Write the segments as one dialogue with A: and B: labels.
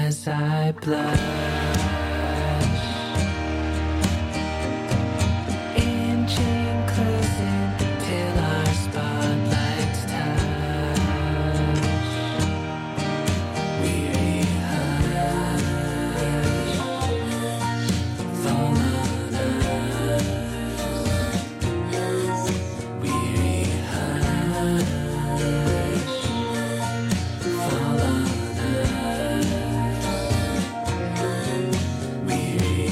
A: as I blush. Inching closer till our spotlights touch. Weary hush, fall on us. Weary hush, fall on us. Weary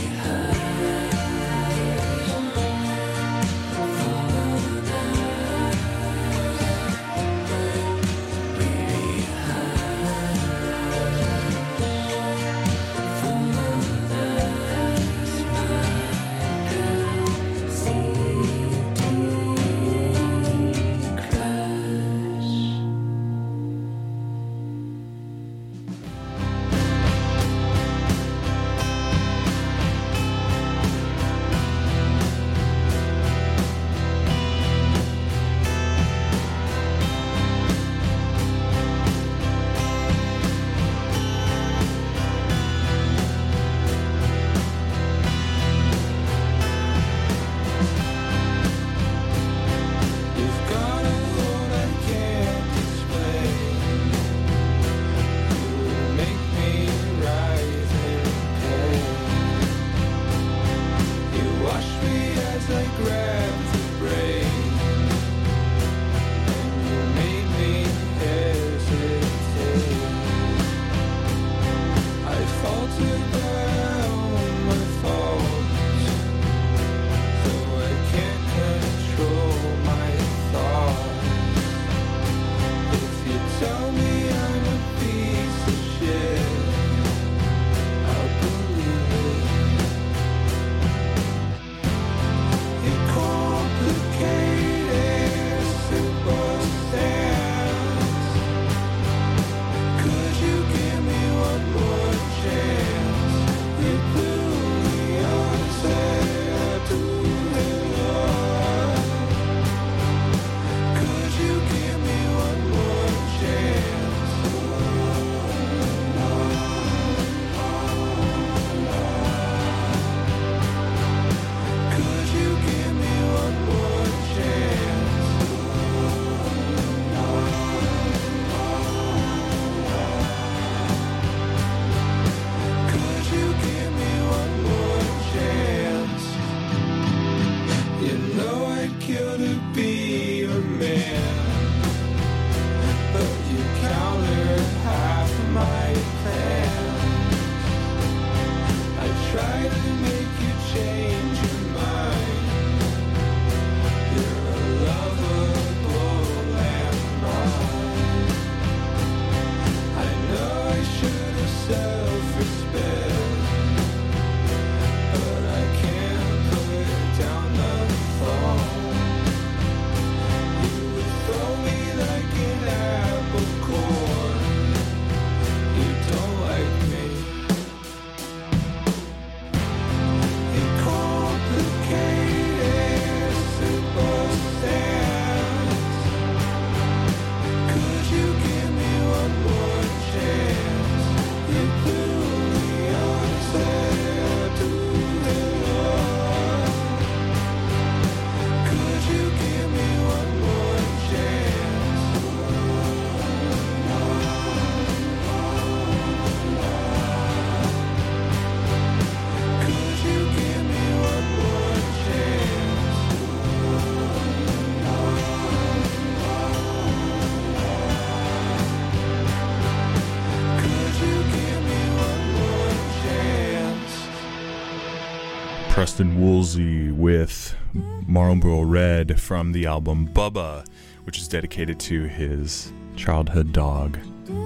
B: Preston Woolsey with Marlboro Red from the album Bubba, which is dedicated to his childhood dog.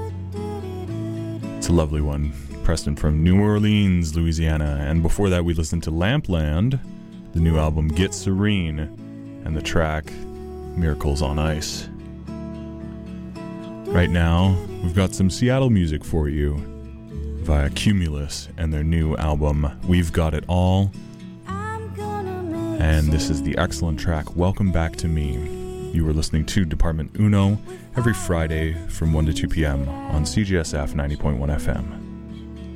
B: It's a lovely one. Preston from New Orleans, Louisiana. And before that, we listened to Lampland, the new album Get Serene, and the track Miracles on Ice. Right now, we've got some Seattle music for you via Cumulus and their new album We've Got It All. And this is the excellent track Welcome Back to Me. You were listening to Department Uno every Friday from 1 to 2 p.m. on CGSF 90.1 FM.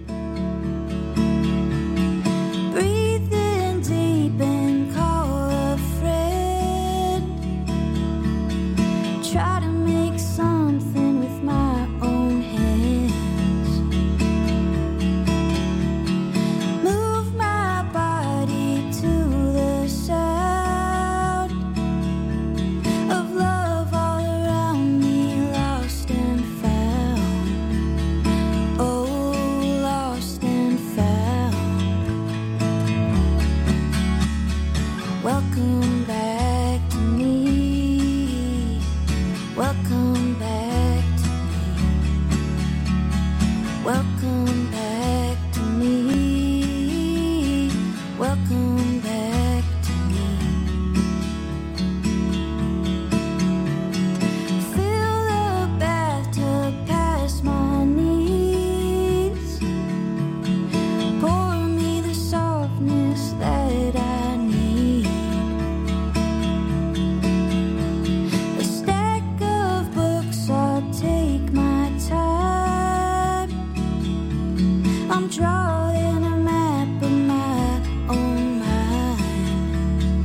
C: Welcome back to me. Welcome back to me. Fill the bathtub past my knees. Pour me the softness that I need. A stack of books, I'll take my time. I'm drawing a map of my own mind.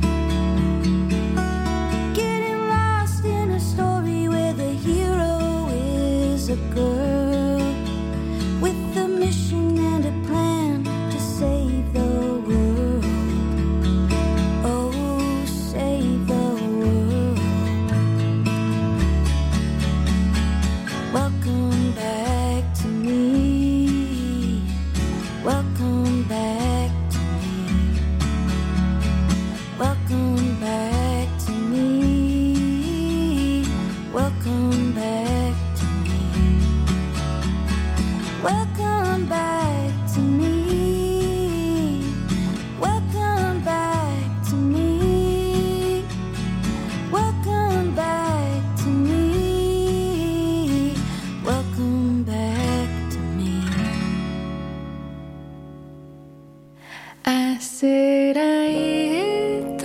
C: Getting lost in a story where the hero is a girl with a mission and a plan to save the world. Oh, save the world. Welcome back to me. Welcome back to me. Welcome back to me. Welcome back to me. Welcome back to me. Welcome back to me. Welcome back to me. Welcome back to me. 아스라이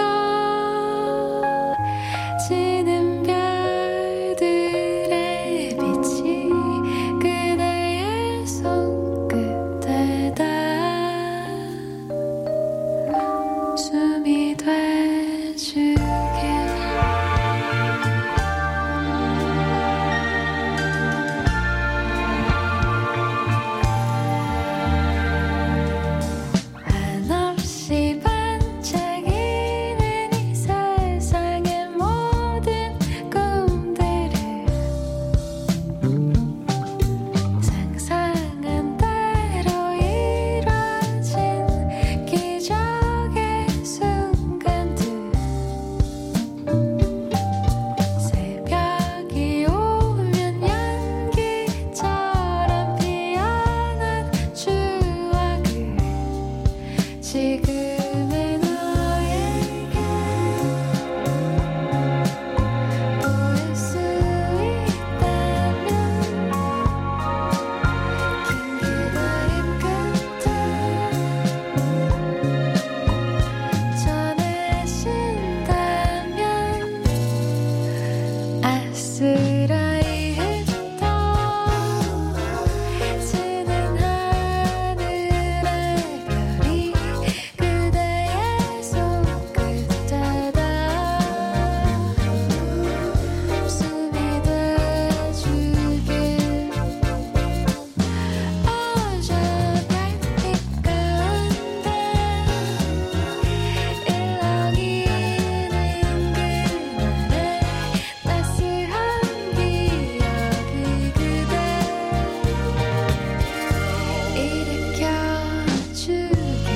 C: 떠지는 별들의 빛이 그대의 손끝에 닿아 숨이 돼주길. 한없이 반짝이는 이 세상의 모든 꿈들을 상상한 대로 이뤄진 기적의 순간들. 새벽이 오면 연기처럼 피어난 추억을 지금의 너에게 보일 수 있다면 긴 기다림 끝에 전해진다면 아스라이 흩어지는 하늘의 별이 그대의 손끝에 닿아 숨이 돼주길. 어저 별빛 가운데 일렁이는 그날의 따스한 기억이 그대 일으켜주길.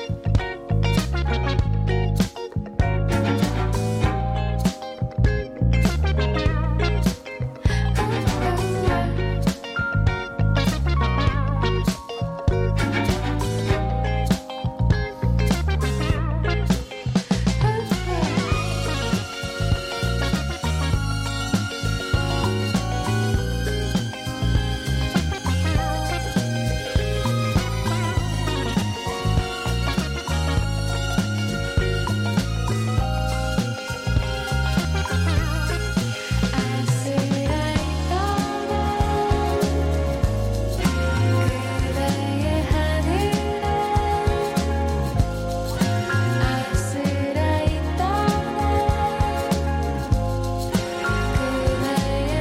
C: 아스라이 그대의 하늘에 아스라이 그대의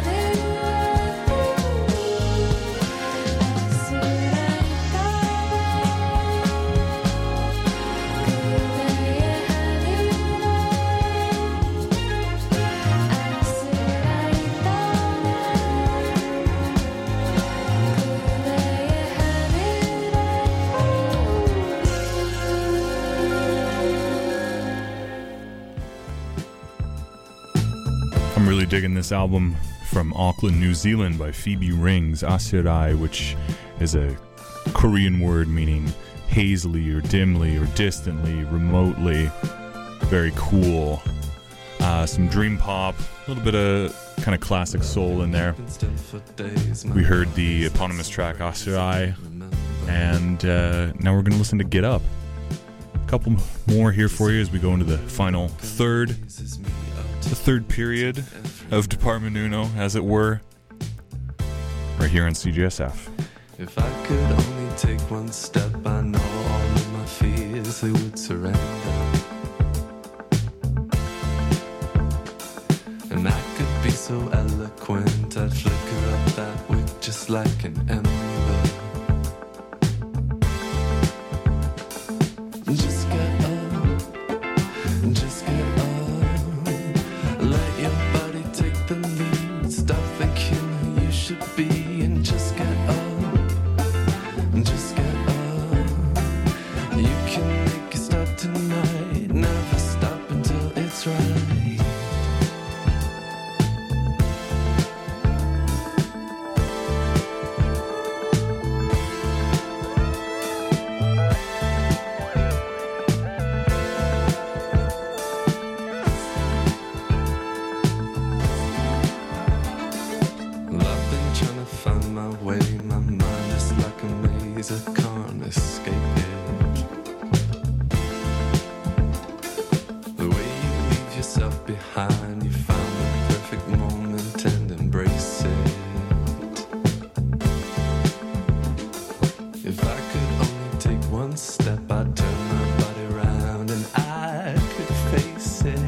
B: I'm really digging this album from Auckland, New Zealand by Phoebe Rings, Asirai, which is a Korean word meaning hazily or dimly or distantly, remotely. Very cool. Some dream pop, a little bit of kind of classic soul in there. We heard the eponymous track Aserai, and now we're going to listen to Get Up. A couple more here for you as we go into the final third period of Department Uno, as it were, right here on CGSF.
A: If I could only take one step, I know all of my fears, they would surrender. And I could be so eloquent, I'd flicker up that wick just like an ember. Just get up, just get up. Let your body take the lead. Stop thinking who you should be and just get up, just get up. You can make a start tonight, never stop until it's right. I can't escape it. The way you leave yourself behind, you found the perfect moment and embrace it. If I could only take one step, I'd turn my body around and I could face it.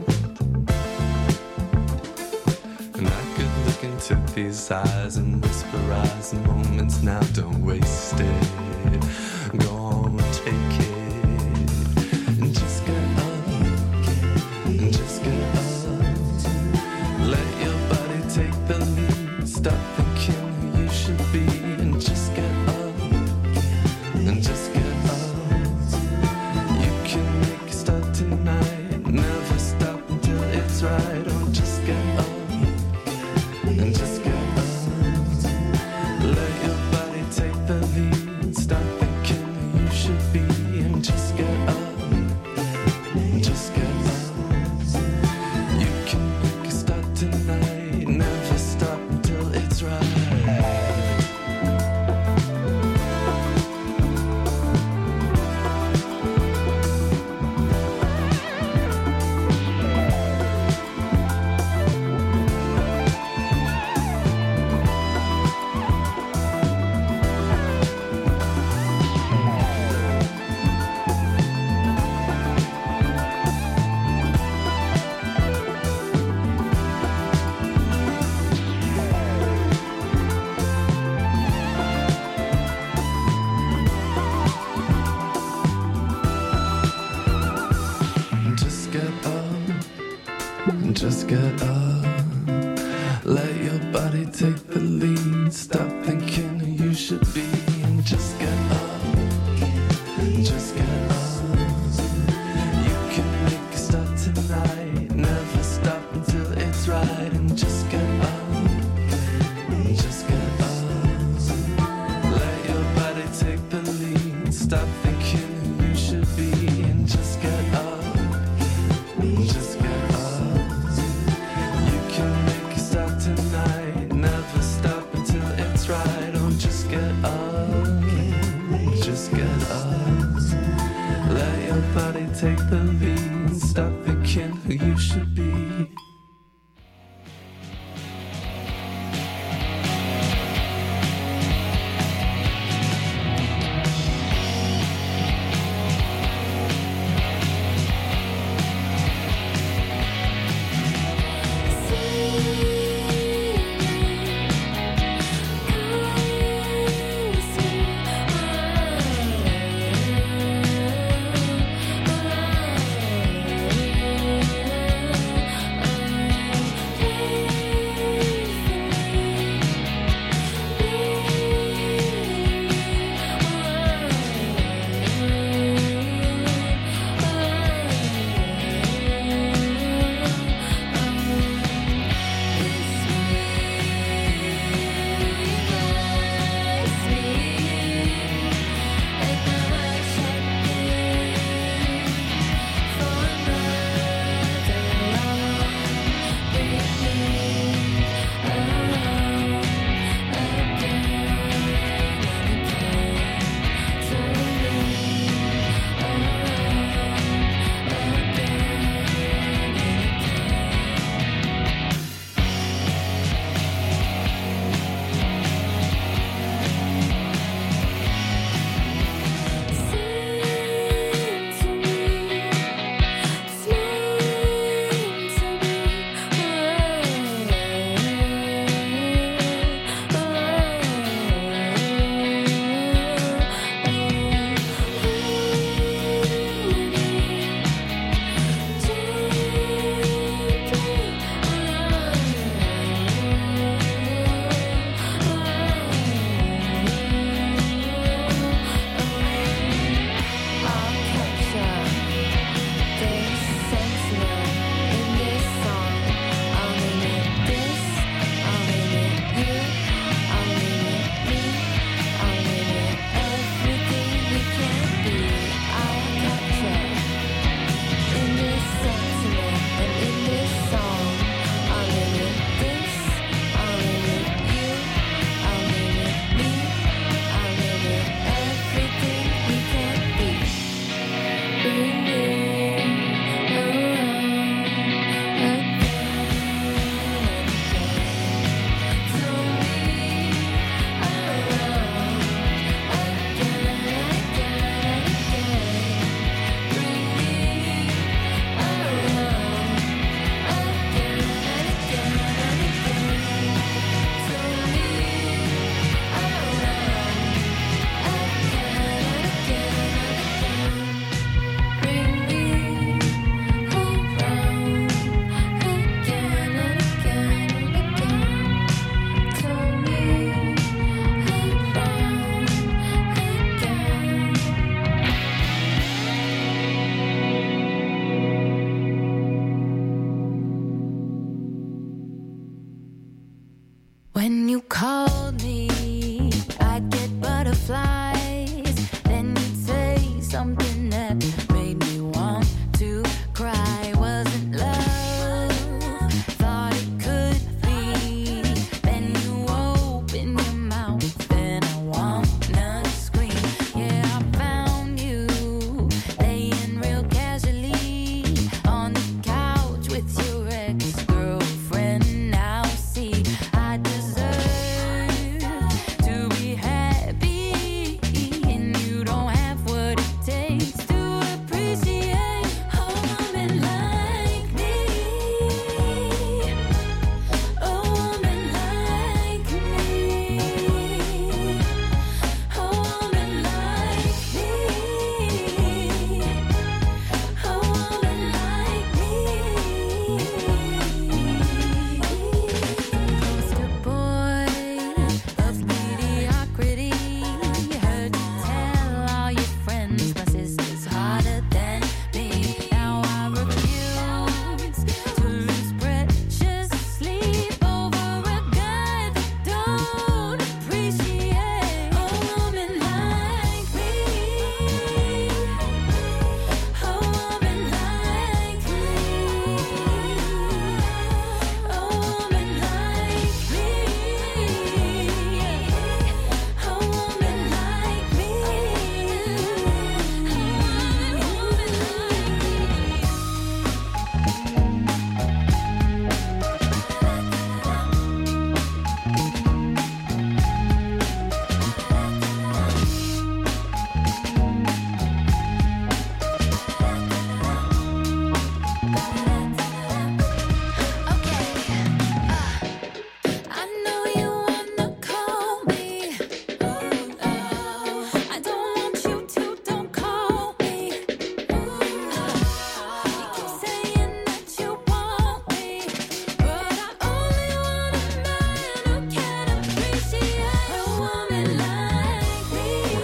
A: And I could look into these eyes and whisper the moments now, don't waste it. Go on, take it. And just get up, and just get up. Let your body take the lead. Stop thinking who you should be and just get up, and just get up. You can make a start tonight, never stop until it's right. Oh, just get up, and just get up. Let your body take the lead. Stop thinking who you should be and just get up, just get up. You can make a start tonight, never stop until it's right. Just get up, let your body take the lead. Stop thinking who you should be and just get up, just get up. You can make a start tonight, never stop until it's right. And just get up, just get up. Let your body take the lead. Stop thinking who you should be and just get up, just get up. Tonight, never stop until it's right. Oh, just get up, just get up. Let your body take the lead. Stop thinking who you should be.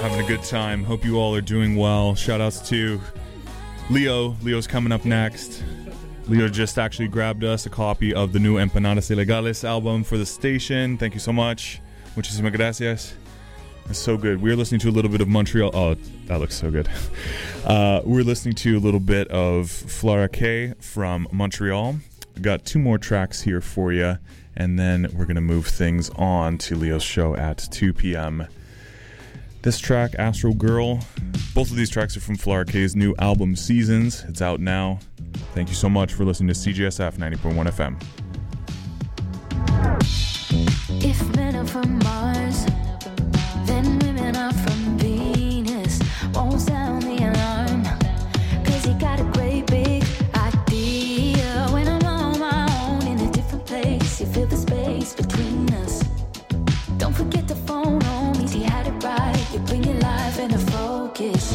B: having a good time. Hope you all are doing well. Shout outs to Leo. Leo's coming up next. Leo just actually grabbed us a copy of the new Empanadas Ilegales album for the station. Thank you so much. Muchísimas gracias. It's so good. We're listening to a little bit of Montreal. Oh, that looks so good. We're listening to a little bit of Flora K from Montreal. We got 2 more tracks here for you, and then we're going to move things on to Leo's show at 2 p.m. This track, Astro Girl, both of these tracks are from Flora K's new album, Seasons. It's out now. Thank you so much for listening to CGSF 90.1 FM.
C: If men are from Mars, then women are from Venus. Won't sound the alarm, 'cause you got a great big idea. When I'm on my own in a different place, you feel the space between us. Don't forget the phone on me, you had it right. You bring your life into focus.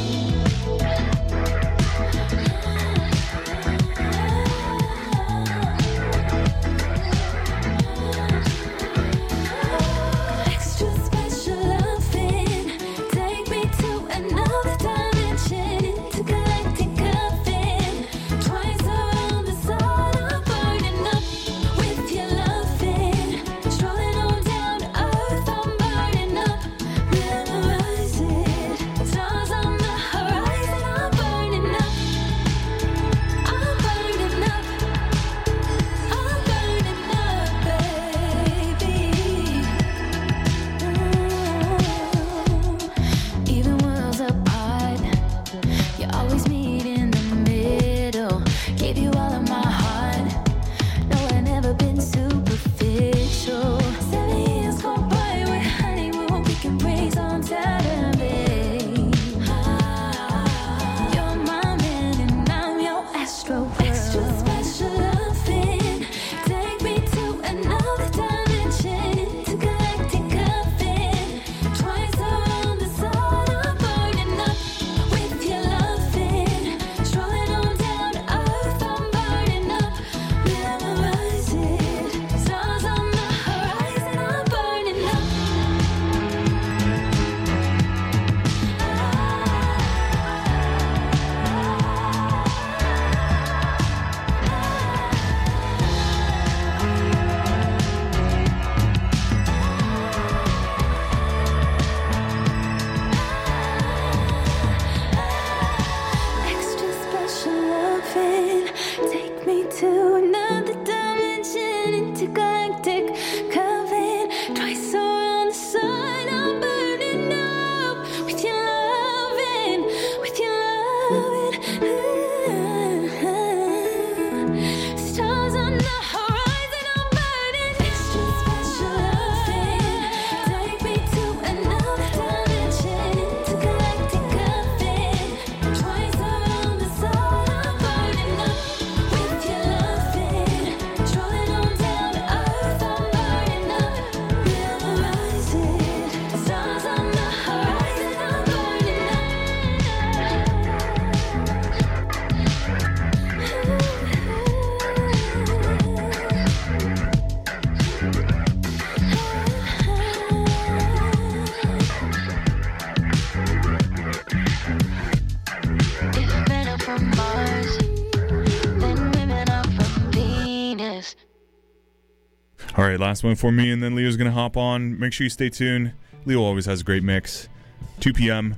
B: All right, last one for me, and then Leo's going to hop on. Make sure you stay tuned. Leo always has a great mix. 2 p.m.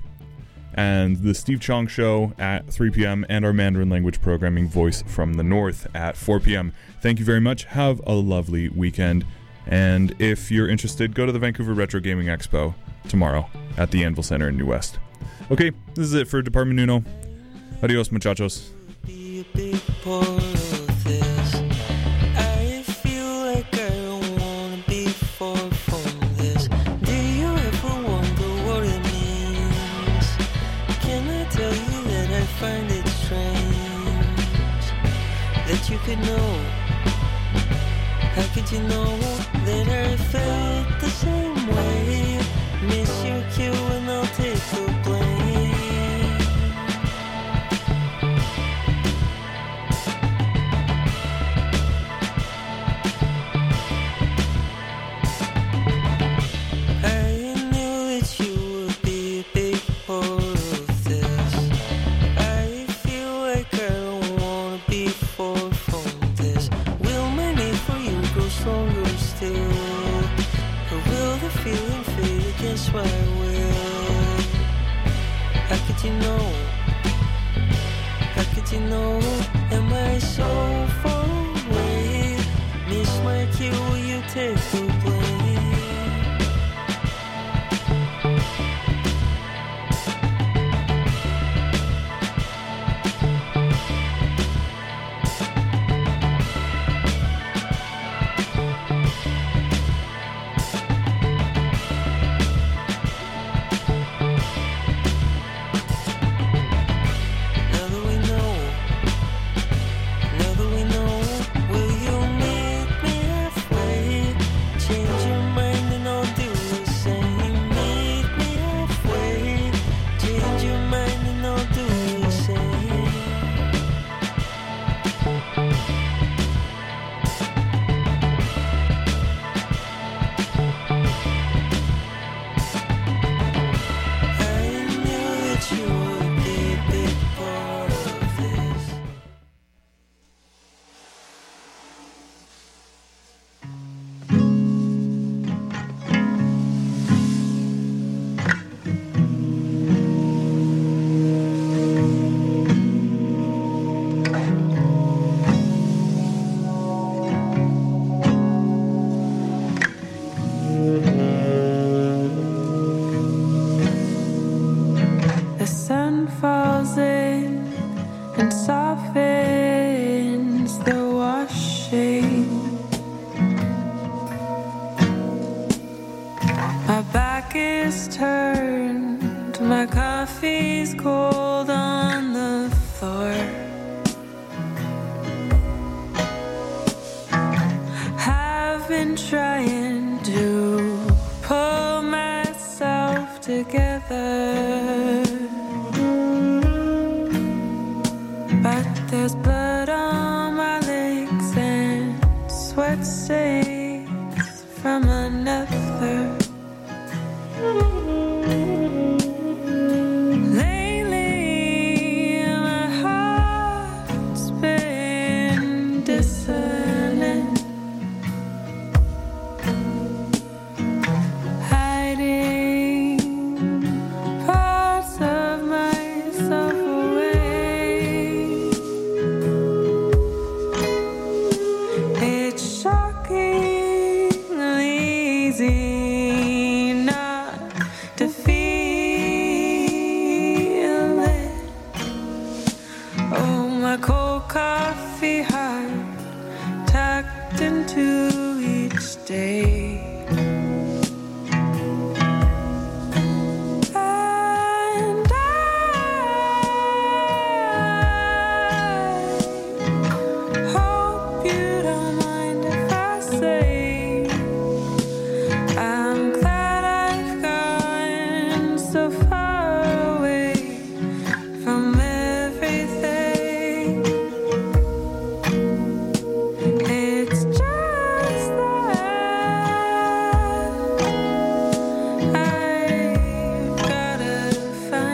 B: and the Steve Chong Show at 3 p.m. and our Mandarin language programming Voice from the North at 4 p.m. Thank you very much. Have a lovely weekend. And if you're interested, go to the Vancouver Retro Gaming Expo tomorrow at the Anvil Center in New West. Okay, this is it for Department Uno. Adios, muchachos.
D: Be a big part of this. I feel like I don't wanna be far from this. Do you ever wonder what it means? Can I tell you that I find it strange that you could know? How could you know that I felt the same way? Miss your cue and I'll take the blame. I knew that you would be a big How could you know? How could you know? Am I so far away? Miss my cue, will you take the blame?
E: My back is turned, my coffee's cold.